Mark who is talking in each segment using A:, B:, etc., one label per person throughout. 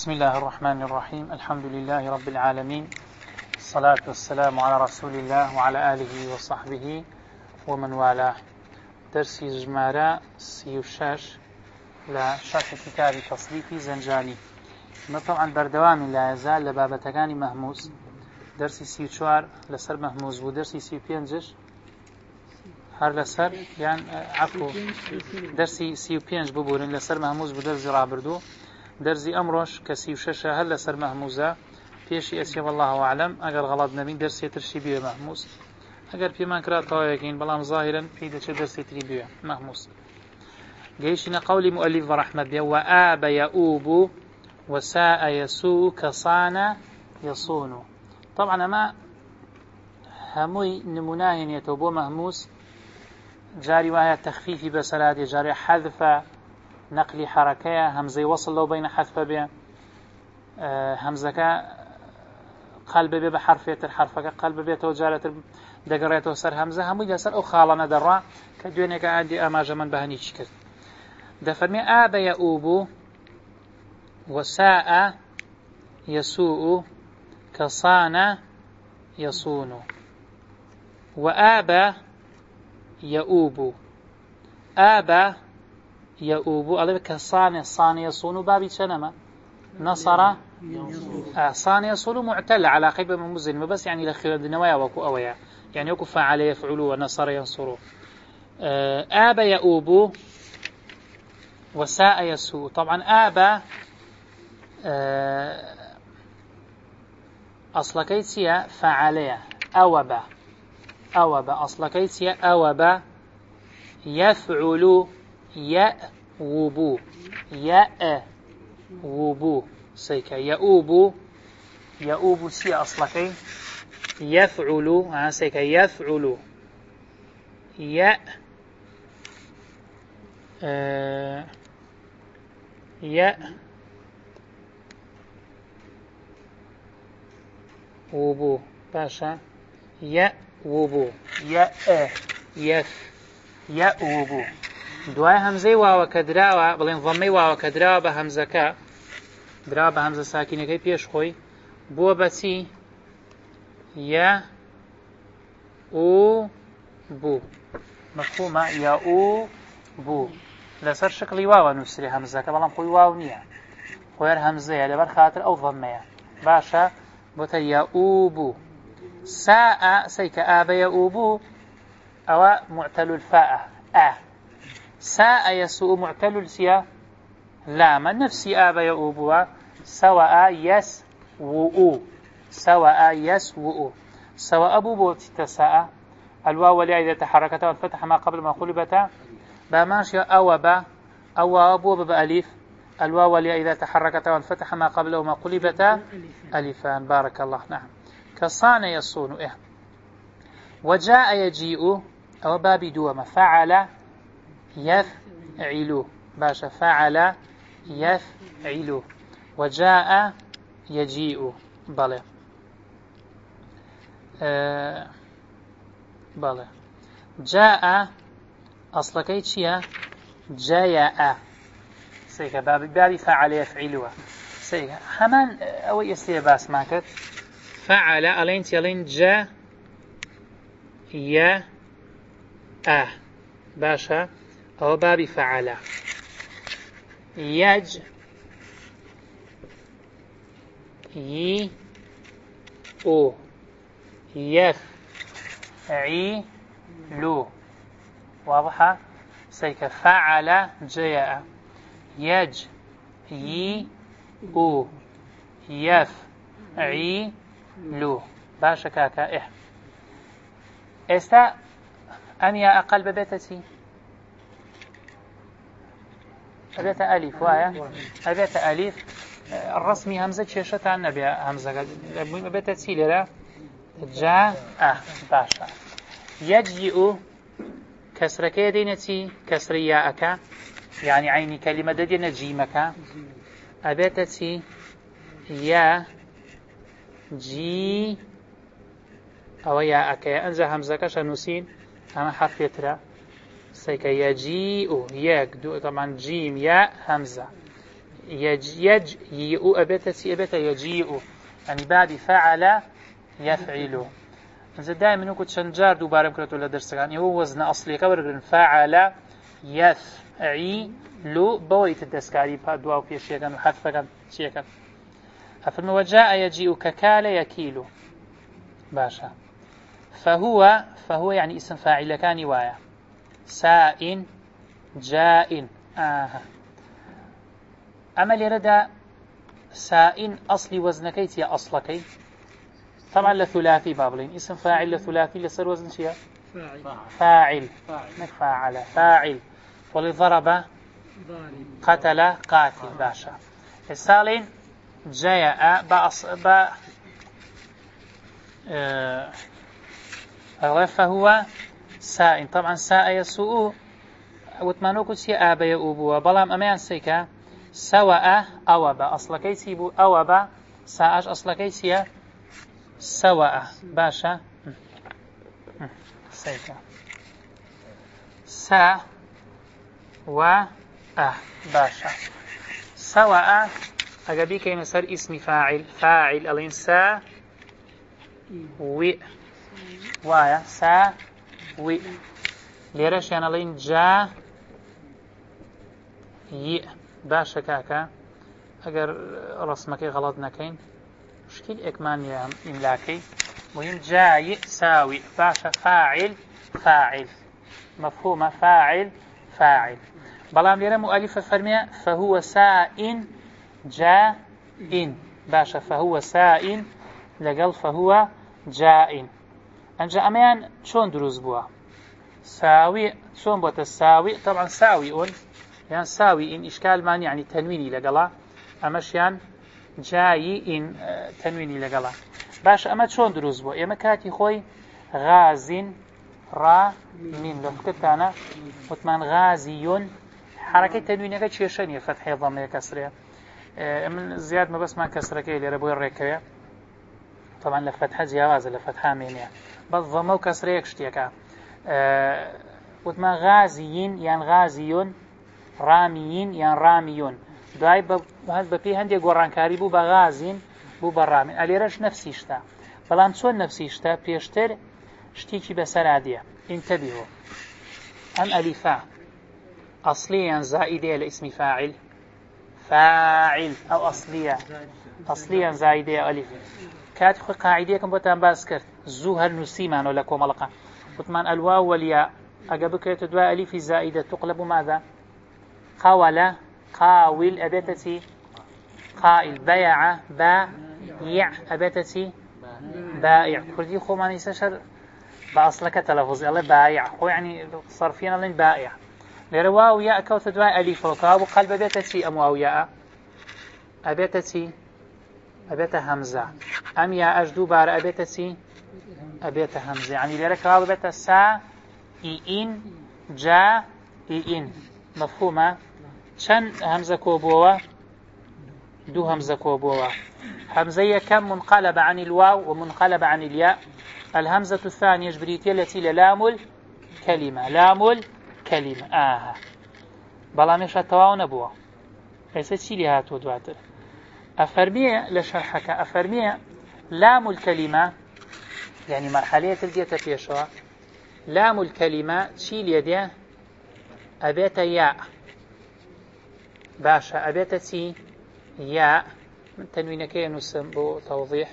A: بسم الله الرحمن الرحيم الحمد لله رب العالمين الصلاة والسلام على رسول الله وعلى آله وصحبه ومن والاه درسي جمارة سيوشاش لا شرح كتاب تصريف زنجاني طبعا بردوام لا يزال لبابتكان مهموس درسي سيوشوار لسر مهموس ودرسي سيوبينجش هر لسر يعني عفو درسي سيوبينج ببورن لسر مهموس بدرسي رابردو درزي أمرش كسيوششة هل لسر مهموزة بيشي أسيا والله أعلم أجر غلط نبين درسي ترشي بيه مهموس أجر في ما كرات طوائقين بلام ظاهرا في درسي تري مهموس جيشنا قولي مؤلف ورحمة بيه وآب يؤوب وساء يسوء كصان يصون طبعا ما هموي نمناهن يتوبو مهموس جاري وهي تخفيفي بسرات جاري حذف نقل حركة همزة وصل لو بين حذف به همزة قلب به بحرفية الحرفة قلب به توجالة دقريته سر همزة هم يسر أو خالنا درا كدونك عندي أماج من بهني شكر دفرمي آب يؤوب وساء يسوء كصان يصون وآب يؤوب آب يؤوب على كصان الصان يصون بابي شنما نصر صان يصون معتل على قيب من مزن بس يعني لخير النوايا وكو أويا يعني وكو فعل يفعل ونصر ينصر آب يؤوب وساء يسوء طبعا آب أصل كيتيا فعليا أوب أصل كيتيا أوب يفعل يأوب يأوب سيكا يؤوب سي أصلكي يفعل سيكا يفعل يأوب باشا يأوب يأوب دوای همزەی واوەکە دراوە بڵێن ضەمەی واوەکە دراوە بە هەمزەکە دراوە بە هەمزە ساکینەکەی پێش خۆی بووە بەچی یا ئو بوو مەفهومە یا ئو بوو لەسەر شکلی واوە نووسری هەمزەکە بەڵام خۆی واو نییە خۆیان هەمزەیە لەبەر خاتر ئەو ضەمەیە باشە بۆتە یا ئو بوو ساء سەیکە ئابە ئو بوو ئەوە معتەل الفاء ساء يسوء معتل السيا لام نفسي آب يؤوبها سواء يسوء سواء أبو بوت تساء الواو إذا تحركت والفتح ما قبل ما قلبت بماشي أو أبو بأليف الواو إذا تحركت والفتح ما قبله ما قلبت ألفان بارك الله نعم كصان يصون وجاء يجيء أو بابي دوما فعل يفعل باشا فعل يفعل وجاء يجيء بلى بلى جاء أصل كيتشيا جاء سيكا بابي فعل يفعل سيكا همان أو يستيباس ماكت فعل ألين جاء يا باشا أو بابي فعل يج ي أو يف عي لو واضحة سيك فعل جاء يج ي أو يف عي لو باشا كاكا استا أني أقل ببيتتي أبيت ألف وايا أبيت ألف الرسمي همزة شاشة عن نبي همزة أبيت تسيلة جاء باشا يجيء كسر كيدينتي كسر ياءك يعني عيني كلمة دي جيمك أبيت تي يا جي أو ياءك أنزل همزة كشنوسين أما حرف يترى سيك يجيء ياك طبعا جيم ياء همزة يجيء أبيت سي أبيت يجيء يعني بعد فعل يفعل إذا دائما نقول شنجار دوباره بكرة ولا درس يعني هو وزن أصلي كبر فعل يفعل بويت الدسكاري دواو في شيء كان وحذف كان شيء كان أفرم وجاء يجيء ككال يكيل باشا فهو يعني اسم فاعل كان وايا سائن جاء أما لردا سائن أصلي وزنكيت يا أصلكي طبعا لثلاثي بابلين اسم فاعل لثلاثي لصير وزن شيء فاعل فاعل ولضرب قتل قاتل باشا السالين جاء فهو سائن طبعا ساء يسوء وتمانوكو سي آبا يؤبوا بلام أميان سيكا سواء أوبا أصلا كيسي بو أوبا ساءش أصلا كيسي سواء باشا سيكا سا و باشا سواء أقبي كي مسار اسم فاعل الإنساء وايا سا ليرش يعني لين جا باشا كاكا اگر رسمك غلط نكين مشكل اكمان يا املاكي مهم جاي ساوي باشا فاعل مفهومه فاعل بلام ليرة مؤلفة فرمية فهو سائن جاء باشا فهو سائن لقل فهو جاء أنجا أميان شون دروز بوا ساوي شون بوت الساوي طبعا ساوي يعني ساوي إن إشكال مان يعني تنويني لقلا أمشيان جاي إن تنويني لقلا باش أما شون دروز بوا إما كاتي خوي غاز را من لفكتانا وثمان غازي حركة تنوينية كتشيشانية فتحية ضمية كسرية من زياد ما بس ما كسرة كي اللي ربوي الركية طبعا لفتحة جياوازة لفتحة مينية بس ضمه وكسرة يكشتيكا وثمان غازيين يعني غازيون راميين يعني راميون داي بپی هەندێک گۆڕانکاری بوو بە غازین بوو بە ڕامین ئەلێرەش نفسی شتا بەڵام چۆن نفسی شتا پێشتر شتێکی بەسەرا دێ انتبهوا ئەم ئەلیفا ئەصلیە زائیدەیە لە ئیسمی فاعل ئەو ئەصلیە زائیدەیە ئەلیف کاتی خۆی قاعیدەیەکم بۆتان باس کرد زوو هەر نووسیمانەوە لە کۆمەڵەکە وتمان الواو والياء ئەگە بکرێتە دوای ئەلیفی زائیدە تقلب ماذا قاول قاول أبتتي قائل بيع بايع أبتتي بائع كردي خو ما نيساشر بأصلك تلفظ الله بائع خو يعني صرفين الله بائع لرواو ياء كوت دواء أليف وكاو قلب أبتتي أم واو ياء أبتتي أبت همزة أم يا أجدو بار أبتتي أبت همزة يعني لرك واو أبت سا إن جا إن مفهومة چەند همزة كوبوة دو همزة كوبوة همزية كم منقلب عن الواو ومنقلب عن الياء الهمزة الثانية جبريتية التي لام الكلمة بلا مش التواو نبوة ليس شي لها تودواتر أفرمية لشرحك أفرمية لام الكلمة يعني مرحلية الدية فيشوا لام الكلمة شي ليديه أبيت ياء باشا أبيتتي ياء من تنوينك ينسم بتوضيح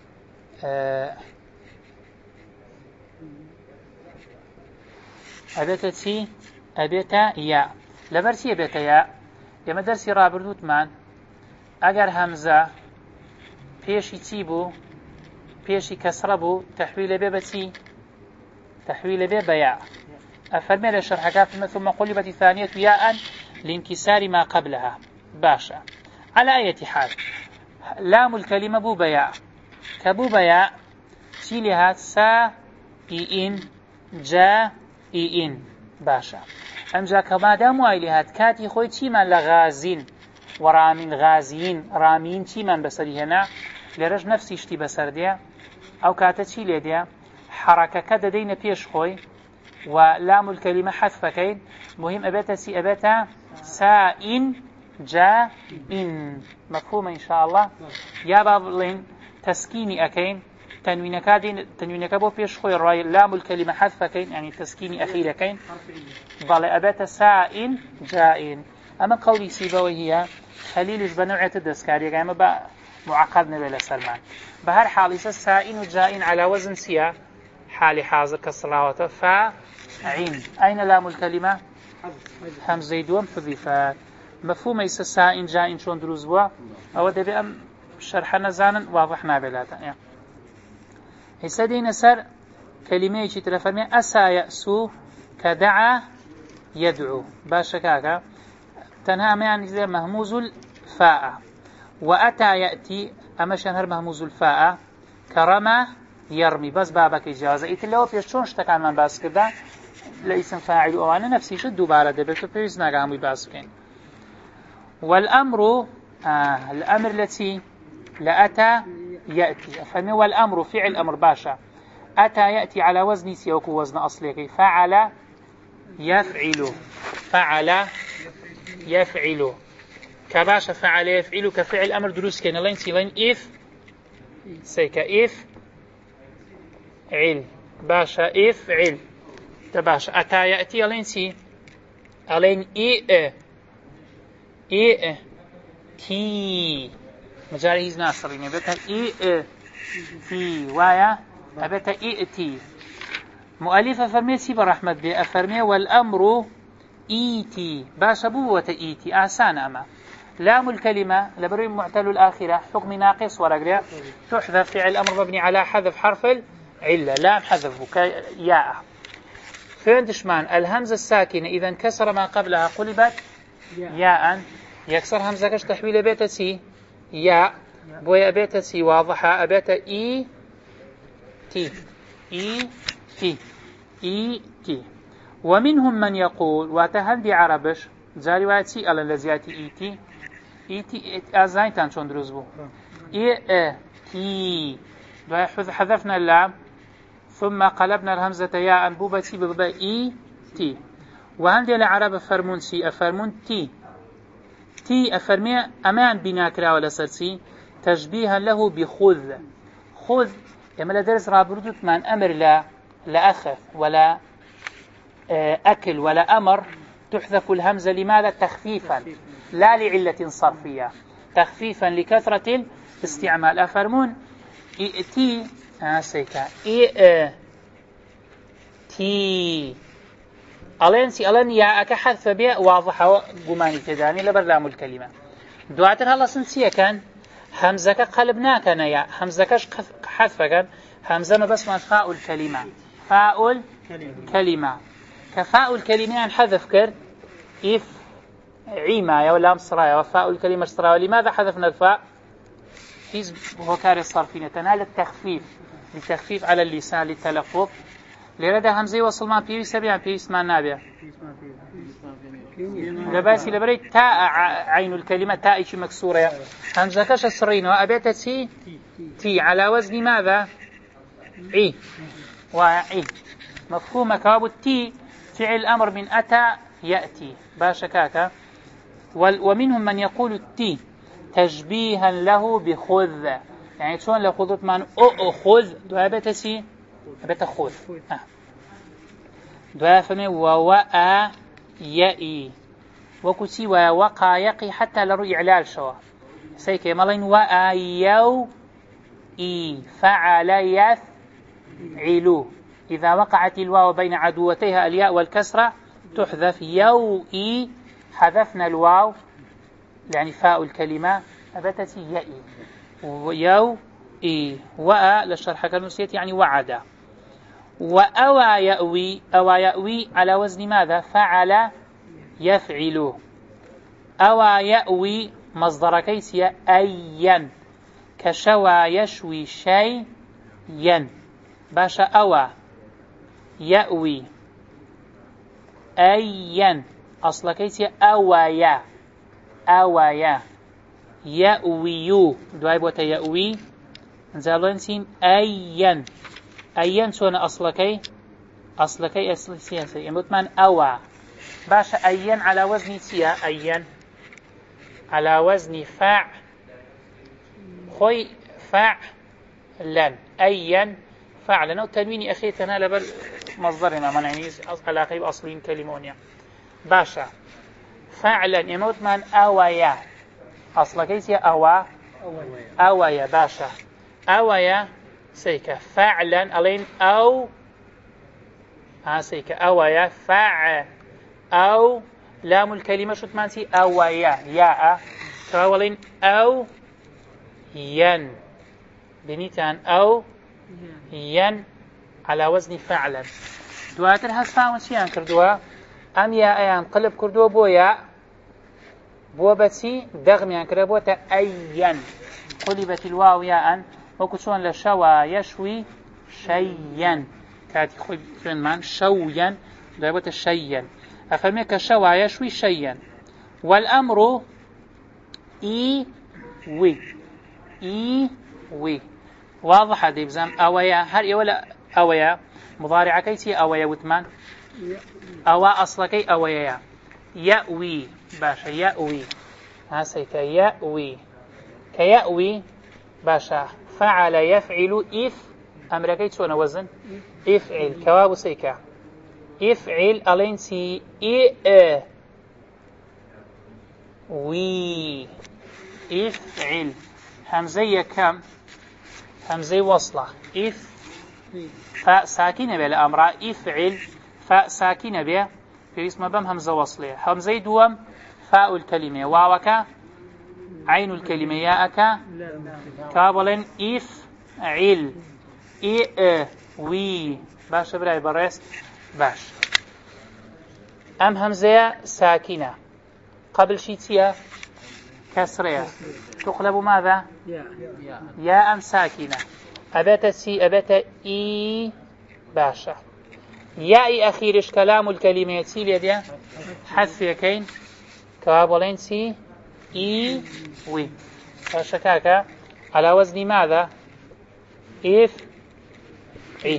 A: أبيتتي أبيتا ياء لبرسي أبيتا ياء يما درسي رابردوت مان أجر همزة بيشي تيبو بيشي كسربو تحويل بيبتي تحويل بيبياء أفرمي للشرحكات ثم قلبت الثانية ياء لانكسار ما قبلها باشا على أي حال لام الكلمة بوبياء كبوبياء تيلها سا إن جا إن باشا أمجا كما داموا إليهات كاتي خوي تيمان لغازين ورامين غازيين رامين تيمان بسري هنا لرج نفسي اشتي بسر دي أو كاتا تيلي دي حركة كده دين بيش خوي ولام الكلمة حذف كين مهم أبتا سي أبتا سائن جاء إن مفهوم إن شاء الله. يا بابلين تسكيني أكين تنوين كابو بيش خوي الرأي لام الكلمة حذف كين يعني تسكيني أخير كين بل أبات ساء جاء. أما قولي سيبوي هي خليلش بنوعية الدسكارية يعني ما معقد نبيل سلمان بهر حال ساء وجاء على وزن سيا حال حاضر كالصلاوات فعين. أين لام الكلمة؟ همزة دوم حذفت. مفهوم يس ساء جاء شون دروز بوا أو دبي أم شرحنا زانا واضح نابلاتا يعني. هسه دينا سر كلمة يجي تلفرمي أسا يأسو كدعا يدعو باشا كاكا تنها ما يعني زي مهموز الفاء. وأتى يأتي أما شنهر مهموز الفاء كرمى يرمي بس بابك إجازة إتلو بيش شون اشتكى من باس كده لاسم فاعل وأنا نفسي شدوا بعد دبلتو بيش ناقامي باس كين. والأمر الأمر التي لأتى يأتي أفهمي. والأمر فعل أمر باشا أتى يأتي على وزن سيوكو وزن أصلي فعل يفعل فعل يفعل كباشا فعل يفعل كفعل أمر دروس كين لين سيلين إف سيكا إف عل باشا إف عل تباشا أتى يأتي لين سي ألين إيه تي مجاريز ناصرين بيتا إيه تي وايا أبيتا إيه تي مؤلفة فرميتي برحمة بي أفرمي والأمر إيتي باش بوة إيتي أحسان. أما لام الكلمة لبري معتل الآخرة حكم ناقص ورقريا تحذف فعل الأمر مبني على حذف حرف العلة لام حذف ياء. فين تشمان الهمزة الساكنة إذا انكسر ما قبلها قلبت ياء يكسر همزة كش تحويل بيتا سي ياء بويا بيتا سي واضحة أبيتا إي تي إي تي إي تي. ومنهم من يقول واتهندي عربش جاري واتي ألا لزياتي إي تي إي تي أزايتان شون دروزبو إي تي حذفنا اللام ثم قلبنا الهمزة ياء بوبتي بضبا إي تي. وهندي العرب فرمون سي أفرمون تي تي أفرمي أمان بناكرا ولا سرسي تشبيها له بخذ. خذ يما لدرس رابردت من أمر لا أخف ولا أكل ولا أمر تحذف الهمزة لماذا؟ تخفيفا لا لعلة صرفية تخفيفا لكثرة الاستعمال. أفرمون تي سيكا تي ألينسي ألين ياءك حذف بها واضحة قماني تداني لبرلام الكلمة. دواتر هلا سنسية كان همزك قلبنا كان يا همزكش حذف كان همزة بس من فاء الكلمة فاء الكلمة كفاء الكلمة عن حذف كرد إف عيما ولا مصرايا وفاء الكلمة اشترايا. لماذا حذفنا الفاء؟ فيز بوكار الصرفين تنال التخفيف للتخفيف على اللسان للتلفظ. لرد همزة وصل ما بيوي سبيع بيوي اسمان نابع لباسي لبريد تاء عين الكلمة تاء إيش مكسورة همزة كش الصرين وأبيت تي على وزن ماذا؟ عي وعي. مفهوم كابو التي فعل الأمر من أتى يأتي باشا كاكا. ومنهم من يقول التي تشبيها له بخذ يعني شون لو خذت من أخذ دوابة سي أبيت خذ دوافمي ووأ يأي وكسي ووقع يقي حتى لرؤي إعلال شوا سيكي مالين وأ يو إي فعل يفعل. إذا وقعت الواو بين عدوتيها الياء والكسرة تحذف يو إي حذفنا الواو يعني فاء الكلمة أبتت يأي يو إي وأ للشرح كالنسيت يعني وعد. وأوى يأوي أوى يأوي على وزن ماذا؟ فعل يفعل. أوى يأوي مصدر كيسية أيا كشوى يشوي شيئا باشا أوى يأوي أيا أصل كيسية أويا أويا يأوي دواي بوتا يأوي نزالون سين أيا أيا شون أصلكي أصل سياسي يعني بتمان أوى باشا أيا على وزن سيا أيا على وزن خوي فعلا أيا فعلا أو تنويني أخي تنال بل مصدرنا منعنيز على غيب أصلين كلمونيا باشا فعلا يموت من أويا أصلا كيسي أويا باشا أويا سيكا فعلا ألين أو سيكا أويا أو لام الكلمة شو تمانتي أويا ياء كاولين أو ين بنيتان أو ين على وزن فعلا دواتر هسفا وشيان كردوا أم يا أيان قلب كردوا بويا بوبتي دغميان كردوا أيا قلبت الواو ياء وكتشون لشوا يشوي شيئا كاتي خوي فين مان شويا دابت شيئا أفرميك شوا يشوي شيئا والأمر وي واضح هذا بزام أويا هل ولا أويا مضارع كيسي أويا وثمان أوا أصلكي أويا يأوي باشا يأوي هاسيك يأوي كيأوي باشا فعل يفعل أمريكي تسوى وزن افعل كواب سيكا افعل ألينسي وي افعل همزية كم همزة وصلة فاء ساكنة بلا أمر افعل فاء ساكنة بها في اسم بم همزة وصلة همزة دوم فاء الكلمة واوك عين الكلمة ياءك كابلن افعل وي باش براي بريس باش أم همزة ساكنة قبل شيتيا كسرية تقلب ماذا يا أم ساكنة أبت إي باشا ياء أخيرش كلام الكلمة سي بيديا حذف يكين كابولين سي إي وي باشا كاكا على وزن ماذا عي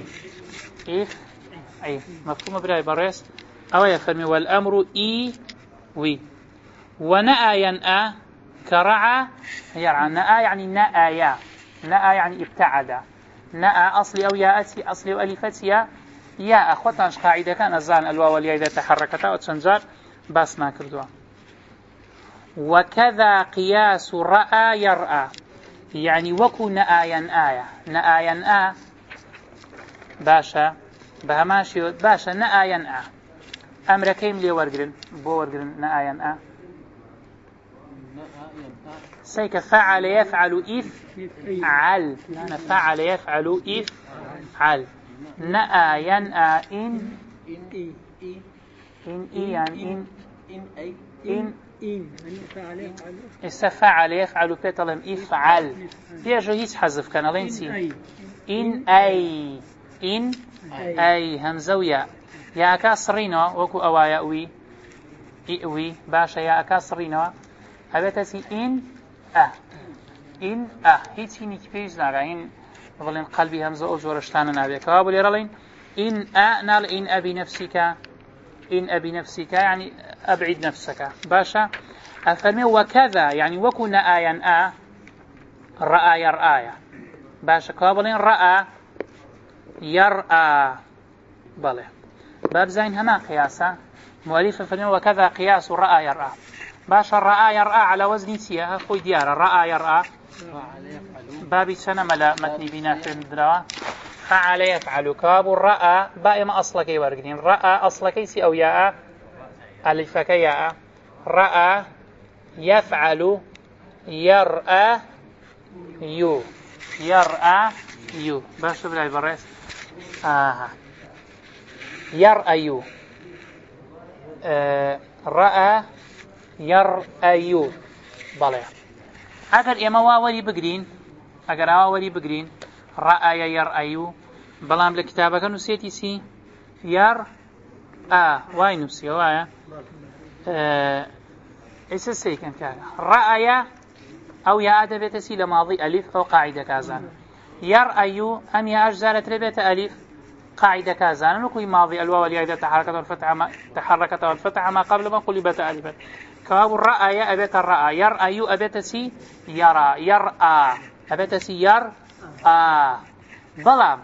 A: مفهوم براي بريس أو يفرمي والأمر إي وي ونأى ينأى كرعى يرعى نأى يعني نأى يعني ابتعد نأى أصلي أو ياءتي أصلي أو ألفتي يا أخوتانش قاعدة كان الزان الواو والياء إذا تحركتا وتشنجار بس ما كردوا وكذا قياس رأى يرأى يعني وكو نأى ينأى باشا بهماشي باشا نأى ينأى أمر كيم لي ورقرن بو ورقرن نأى ينأى سيك فعل يفعل إفعل فعل يفعل إفعل نأى ينأى إن فعل يفعل بيتلم إفعل بيجو هيس حذف كان لينسي إن أي همزوية يا كاسرينو وكو أوايا إئوي باشا يا كاسرينو هبتسي إن هيت هيني كبيرز ناقا إن ظلين قلبي همزة أو جورشتانا نابي كوابو ليرالين إن نال إن أبي نفسك يعني أبعد نفسك باشا أفرمي وكذا يعني وكو نآيا رأى يرآيا باشا كوابلين رأى يرأى بله باب زين هما قياسا مؤلف فرمي وكذا قياس رأى يرأى باشا رأى يرأى على وزن سيها خوي ديارة رأى يرأى بابي سنة ملا متني بنا في الدراوة فعل يفعل كاب رأى باء ما أصلك يورقين رأى أصلك يسي أو ياء ألفك ياء رأى يفعل يرأى يو باش بلاي بريس يرأى رأى يرأى بلى أجر إما واولي بقرين رأى يرأى بلام لكتابك نسيتي سي واي نسي واي إيش السيكن كذا رأى أو يا أدبت سي لماضي ألف أو قاعدة كازان يرأى أم يا أجزالة ربيت ألف قاعدة كازان نقول ماضي الواو والياء إذا تحركت والفتحة ما قبل ما قلبت ألفا كواب الرأى يا أبيت الرأى يرأى يو أبيت سي يرى يرأى أبيت سي يرأى ظلام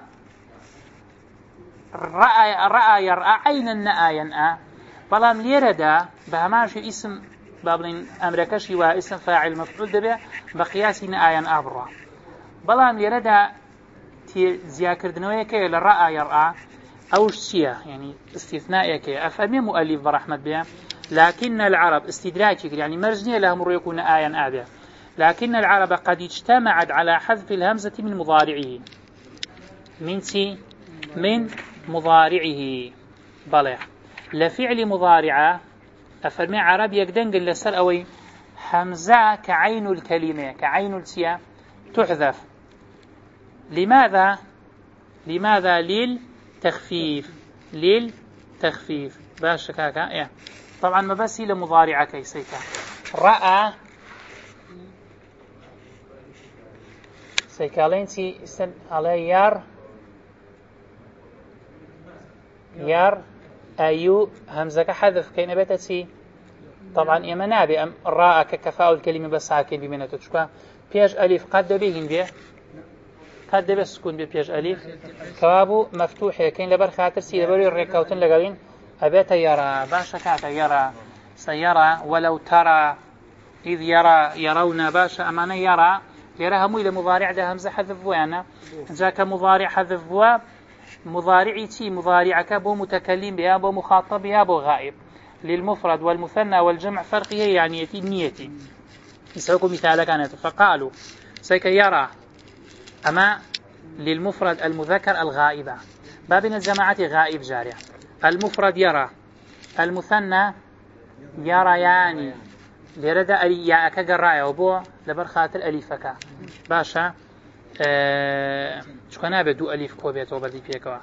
A: رأى يرأى عين النأى ينأى ظلام ليردا بهماش اسم بابلين أمريكاشي واسم فاعل مفعول دبه بقياس نأى ينأى برا ظلام ليردا زياكردنوية كي للرأى يرأى أو الشيء يعني استثناء كي أفهمي مؤلف برحمة بها لكن العرب استدراكي يعني مرجنية لهم يكون آيا آبيا لكن العرب قد اجتمعت على حذف الهمزة من مضارعه من مضارعه بلى لفعل مضارعة أفرمي عرب يقدنقل لسر أوي همزة كعين الكلمة كعين السيا تحذف لماذا للتخفيف باش كاكا إيه. طبعا ما بس إلى مضارعة كيسيكا رأى سيكالينتي استن على ير أيو همزة حذف كين بيتسي طبعا إما نابي أم راء ككفاء الكلمة بس ساكن بمنة تشكا بيج ألف قد بيهن بيه قد بس سكون بيج ألف كوابو مفتوح كين لبر خاطر سي لبر الركوتن لقالين أبيت يرى باشا كاتا يرى سيرى ولو ترى إذ يرون باشا أمانة يرى همو إلى مضارع ده همزة حذف وانا جاك مضارع حذف وا مضارعي تي مضارعك بو متكلم بها بو مخاطب بها بو غائب للمفرد والمثنى والجمع فرقه يعني يتي نيتي يسألكم مثال كانت فقالوا سيك يرى أما للمفرد المذكر الغائبة بابنا الجماعة غائب جارية المفرد يرى المثنى يرياني لرد ياك قرايه وبو لبر خاطر الفك باشا شو كان بدو الف كوبيت وبدي فيكوا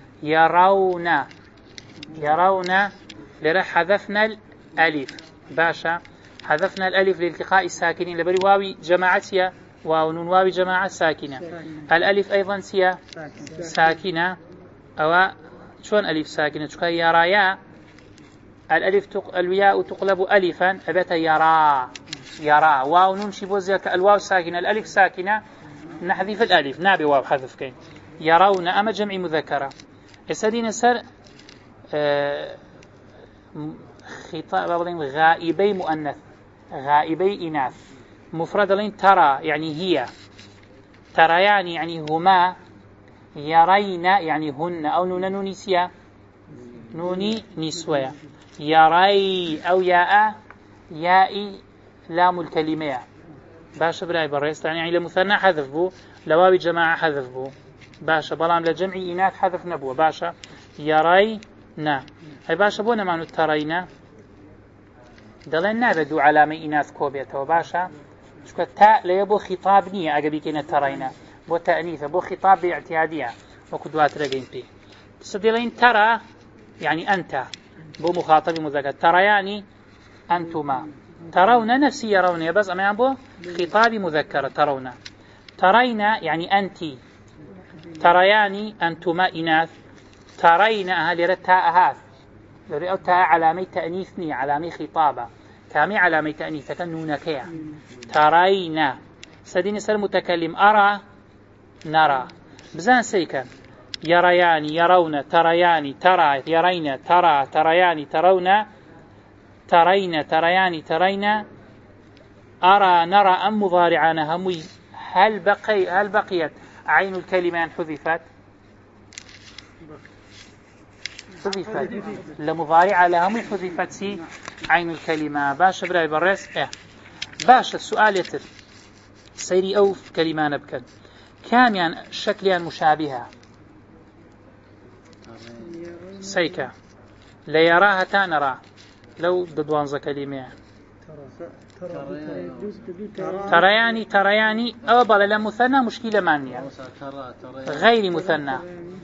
A: يرون لرا حذفنا الالف باشا حذفنا الالف لالتقاء الساكنين لبر واوي جماعتيا واو نون واوي جماعه ساكنه الالف ايضا سيا ساكنه او شلون الف ساكنه شو يرايا الألف الياء تقلب ألفا أبت يرى واو نون شبوزيا كالواو ساكنة الألف ساكنة نحذف الألف نابي واو حذف كين يرون أما جمع مذكرة السدين سر خطاب غائبي مؤنث غائبي إناث مفرد لين ترى يعني هي تريان يعني هما يرين يعني هن أو نون نسيا نوني نسويا يري أو يائي لام الكلمة باشا براي بريست يعني لمثنى حذف بو لواوي جماعة حذف بو باشا بلام لجمع إناث حذف نبوه باشا يرينا هاي باشا بونا معنو ترينا دلين نابدو علامة إناث كوبيته باشا شكو تاء ليبو خطاب نية أقبي كينا ترينا بو تأنيثة بو خطاب باعتيادية وكدوات رقين بي تسدلين ترى يعني أنت بو مخاطب مذكر ترياني أنتما ترون نفسي يرون بس أما بو خطاب مذكر ترينا يعني أنت ترياني أنتما إناث ترينا أهل رتاء هاث لرئو تاء علامي تأنيثني علامي خطابة كامي علامي تأنيث كنونكيا ترينا سدين سر متكلم أرى نرى بزان سيكا يريان يرون تريان ترى يرين ترى تريان ترون تريان ترين أرى نرى أم مضارعان همي هل بقيت عين الكلمة حذفت لمضارعة لهم حذفت سي عين الكلمة باش براي برس باش السؤال يتر سيري أو كلمان بكن كام يعني شكليا مشابهة سيكا لا يراها تانرى لو ددوانز كلمة ترياني أو بل لا مثنى مشكلة مانية غير مثنى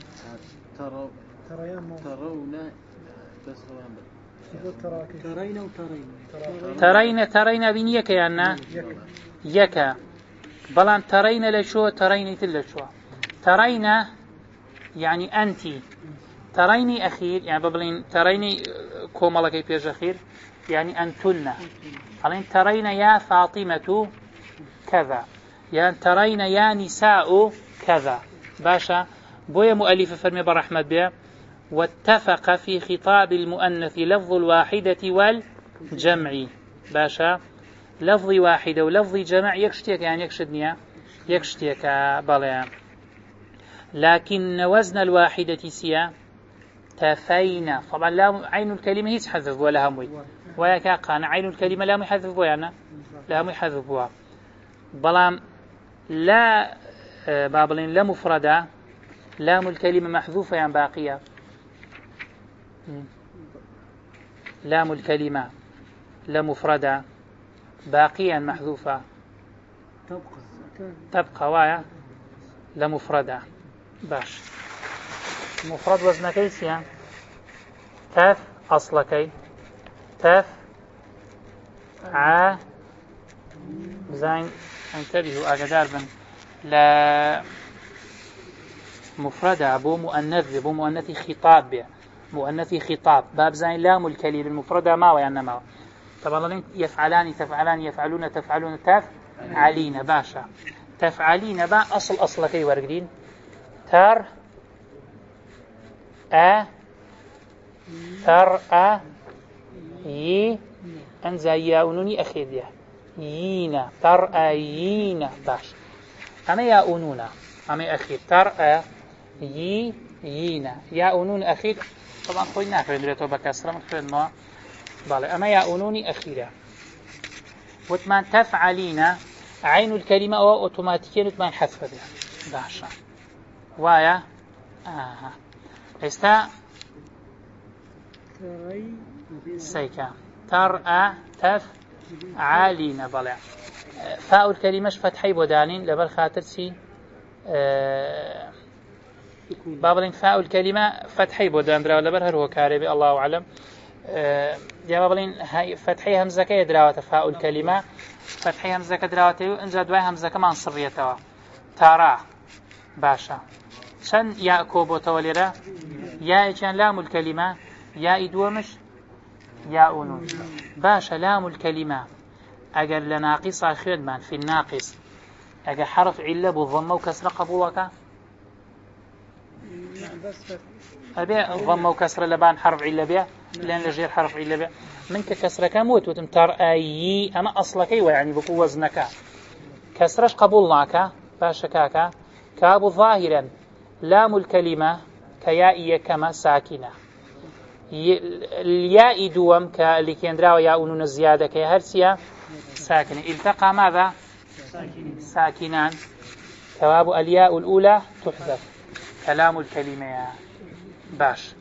A: ترين بنيك يعني يكا بلان ترين لشو ترين تلشو ترين يعني أنتي تريني أخير يعني ببلين تريني كومالكي بيج أخير يعني أنتن ألين ترين يا فاطمة كذا يعني ترين يا نساء كذا باشا بويا مؤلف فرمي برحمة بها واتفق في خطاب المؤنث لفظ الواحدة والجمع باشا لفظ واحدة ولفظ جمع يكشتيك يعني يكشدنيا يكشتيك بليا لكن وزن الواحدة سيا تفينا طبعا لا عين الكلمة هي تحذف ولا هموي وياك قانا عين الكلمة لا يحذف ويانا لا يحذف بلام لا بابلين لا مفردة لام الكلمة محذوفة يعني باقية لام الكلمة لا مفردة باقيا محذوفة تبقى وايا لا مفردة باش مفرد وزن كيسيا تف أصلكي تف ع زين انتبهوا أقدار بن لا مفردة بو مؤنث خطاب به مؤنث خطاب باب زين لام الكلمة المفردة ما ويعني ما طبعا يفعلان تفعلان يفعلون تفعلون تفعلين باشا تفعلين با أصلكي ورقدين تر ي أنزا ياونوني أخيديا يينا ترأيينا باش أما ياونونا أما أخيد يينا ياونون أخيد طبعا خوي ناخذ دريتو بكسرة مخفض ما بالي أما ياونوني أخيرا وثمان تفعلين عين الكلمة أو أوتوماتيكيا وثمان حذف بها باشا وايا استا سيكا ترأى تفعلين بلع فاء الكلمة فتحي بودانين لبر خاطر سي بابلين فاء الكلمة فتحي بودان درا لبر هر هو كاربي الله أعلم يا بابلين فتحي همزة كي دراوة فاء الكلمة فتحي همزة كدراوة انجا دواي همزة كمان صريتها ترى باشا شن يا كوبو توليرا يا كان لام الكلمة يا إدومش يا أونون باشا لام الكلمة أجر لناقص خدمان في الناقص أجر حرف علة بالضمة وكسر قبولك أبي الضمة وكسر لبان حرف علة بيا لأن لجير حرف علة بيا منك كسر كموت وتمتر أي أما أصلك ويعني بقوة وزنك كسرش قبولناك باشا كاكا كابو ظاهرا لام الكلمة كيائية كما ساكنة الياء دوم كاللي كيندراو ياء الزيادة كهرسيا ساكنة التقى ماذا ساكنان ثواب الياء الأولى تحذف كلام الكلمة باش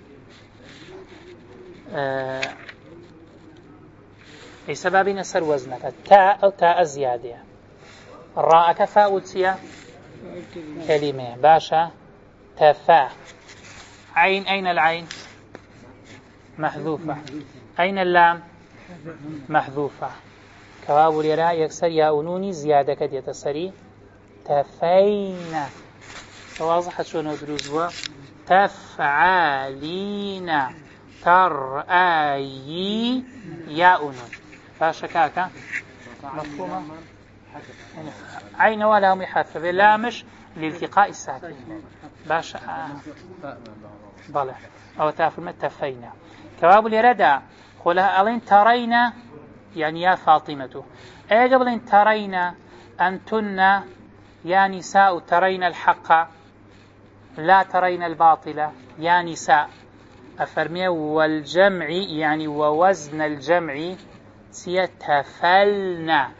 A: لسبب نسر وزنك تاء أو تاء زيادة الراء كفاء تسيا كلمة باشا تفا عين أين العين محذوفة أين اللام محذوفة كواب اليراء يكسر ياونوني زيادة كدية السري تفين واضح شلون دروزوا تفعلين ترأي ياونون فاشكاكا مفهومة عين ولا محذف لامش لالتقاء الساكن باشا بلى أو تافهم تفينا كواب اليراء قولها ألين ترينا يعني يا فاطمة أي قبل أن ترين أنتن يا نساء ترين الحق لا ترين الباطل يا نساء أفرمي والجمع يعني ووزن الجمع سيتفلنا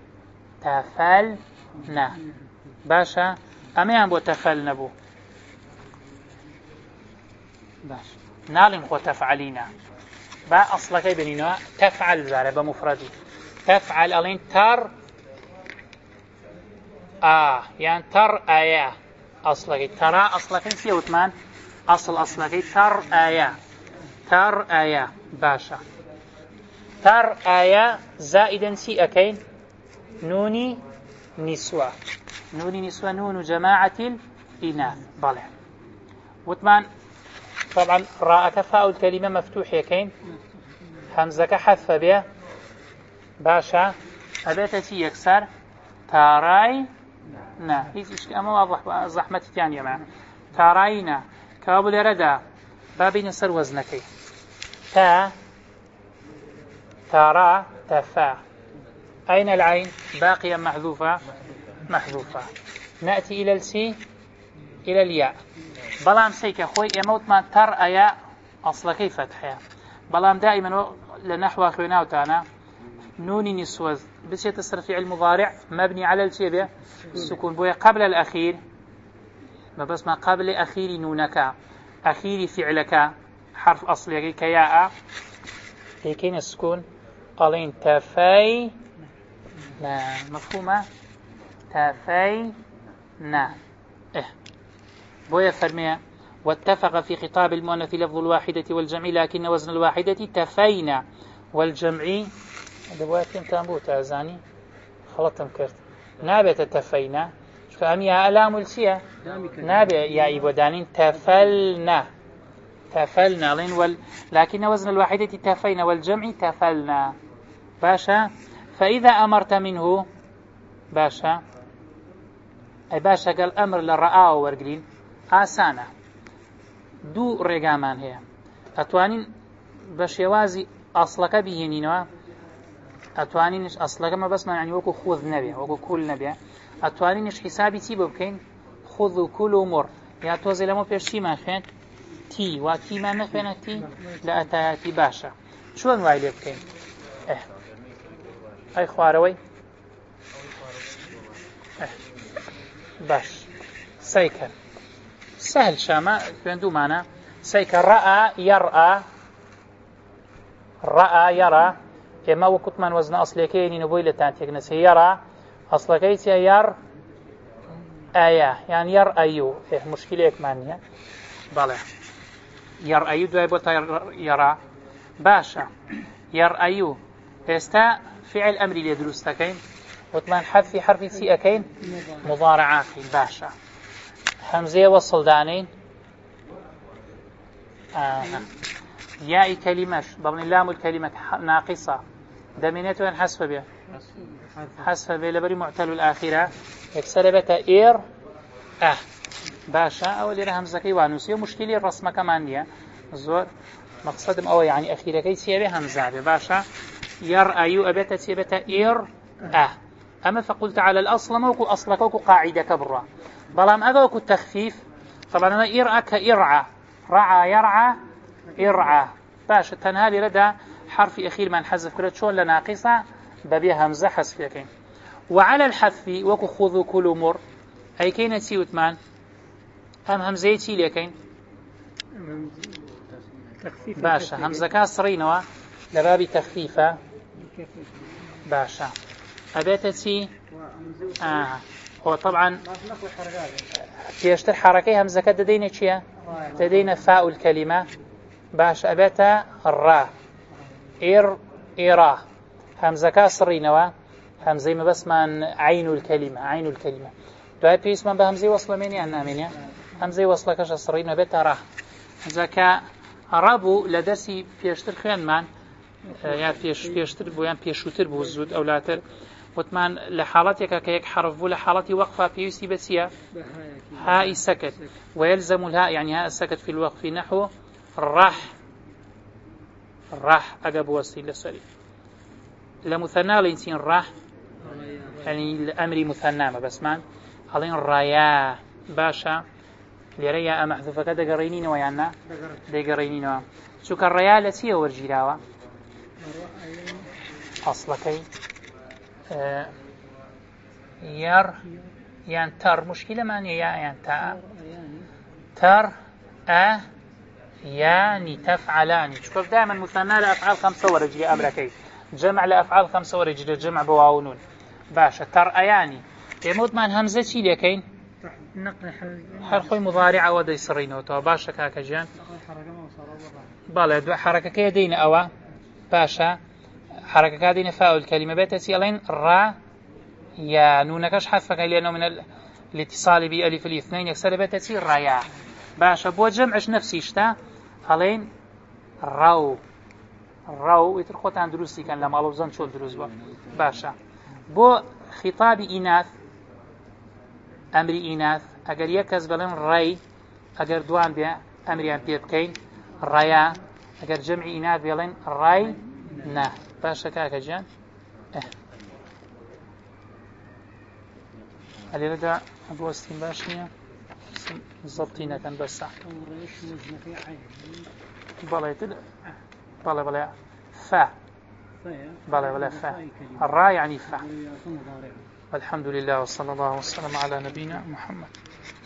A: تفلنا باشا أمي أنبو تفلنا بو باشا نالم خو تفعلينا با أصلك بنينا تفعل زارة بمفردي تفعل ألين تر يعني تر آية أصلك ترى أصلك سي وثمان أصلك تر آية باشا تر آية زائدا سي أكين نوني نسوة نون جماعة الإناث بلى وثمان طبعا راء فاء الكلمة مفتوح يكين همزەکە حەذف بێ باشە ئەبێتە چی یەکسەر تاڕای نا هیچ ئیشکی ئەمە زەحمەتیان نییە تاڕایی نا کەوا لێرەدا با بینە سەر وەزنەکەی تارا تفا أين العين باقية محذوفة نأتي إلى السي إلى الياء بلام سيك خوي يموت ما تر أيا أصل كيف فتحها بلام دائما لنحو أخونا وتانا نون نسوز بس يتصرف المضارع مبني على الشيء السكون بويا قبل الأخير ما بس ما قبل أخير نونك أخير فعلك حرف أصلي كياء هيكين السكون قالين تفاي مفهومة تفينا بويا فرمية واتفق في خطاب المؤنث لفظ الواحدة والجمع لكن وزن الواحدة تفينا والجمع دبواتهم تنبوت أزاني خلطهم كرت نابت تفينا فهم يا ألام السيا نابع يا إبودانين تفلنا لكن وزن الواحدة تفينا والجمع تفلنا باشا فإذا أمرت منه باشا أي باشا قال أمر للرآه ورقلين آسانة دو رقامان هي أتوانين بشيوازي أصلك بيهنينوا أتوانينش أصلك ما بس ما يعني وكو خذ نبي وكو كل نبي أتوانينش حسابي تي ببكين خذ كل أمور يا توزي لما بيرشي ما فين تي وكي ما نفين تي لأتاتي باشا شو أنواع اللي بكين أي خواروي باش سيكر سهل شاما بندو معنا سيكر رأى يرى إما وكت من وزن أصليكين نبوي لتانتيك نسي يرى أصلكيت ير آية يعني ير أيو مشكلة إكمانية بله ير أيو دواي بوتا يرى باشا ير أيو استا فعل أمري لدروستكين وطمان حذف حرف سي أكين مضارعاكين باشا همزة وصل دانين ياء كلمة ضمن اللام الكلمة ناقصة دمينته أن حسب بها لبري معتل الآخرة يكسر بتا إير باشا أولي همزة وانوسي ومشكلة الرسمة كمان دي الزور مقصدم أو يعني أخيرا كي سيبه همزة باشا يرأيو أبتا سيبتا إير أما فقلت على الأصل موكو أصلك وكو قاعدة كبرى بلام أذوكو التخفيف طبعا أنا إرعى كإرعى رعى يرعى إرعى باشا تنهالي لدى حرف أخير من حذف كرة شون لناقصة ببيها همزة حذف يكين وعلى الحذف وكو خذوا كل مر أي كين تسيوتمان همزة تي ليكين باشا همزة كاسرينوا لبابي تخفيفة باشا أبيتتي هو طبعا يشتر حركة همزة كددينا شيا تدينا فاء الكلمة باش أبيتا الراء إيرا همزة كاسرينوا همزة ما بس من عين الكلمة دعاء بيس من بهمزة وصل مني أنا مني همزة وصل كش صرينا بيتا را همزة رابو لدرسي بيشتر خيان من يعني بيشتر بو يعني بيشوتر بو الزود أو لاتر وثمان لحالتك كيك حرف لحالتي وقفة بيوسي بسيا هاء سكت ويلزم الهاء يعني هاء السكت في الوقف نحو راح أجاب وصي لسري لمثنى لينسين راح يعني الأمر مثنى ما بس مان هلين رايا باشا لريا محذوفة كده قرينين ويانا ده قرينين شو كالريا لسيه ورجيلاوا أصلكي ير يعني تر مشكلة معنى يعني تر يعني تفعلان شوف دائما مثنى لأفعال 5 ورجل أمركي جمع لأفعال 5 ورجل جمع بواونون باشا تر أياني يموت من همزة شي لكين حرف مضارع ودي سرين وتو باشا كاكجان بالله حركة كيدين أوا باشا حركة كادين فاء الكلمة بيتسي ألين را يا نونكش حذفك لأنه من الاتصال بألف الاثنين يكسر بيتسي رايا باشا بو جمعش نفسي اشتا ألين رو ڕاو ئیتر خۆتان دروستی کەن لە ماڵ و زەن چۆن دروست بووە باشە بۆ خیتابی ئیناث ئەمری ئیناث ئەگەر یەک کەس بڵێن ڕێی ئەگەر دوان بێ ئەمریان پێ بکەین ڕەیە ئەگەر جەمعی ئیناث بێڵێن ڕای نا باشە کاکە گیان هەلێرەدا بوەستین باش نییە زەبتی نەکەن بەسە بەڵێ بەڵێ فا بەڵێ فا الراء يعني فا. الحمد لله وصلى الله وسلم على نبينا محمد.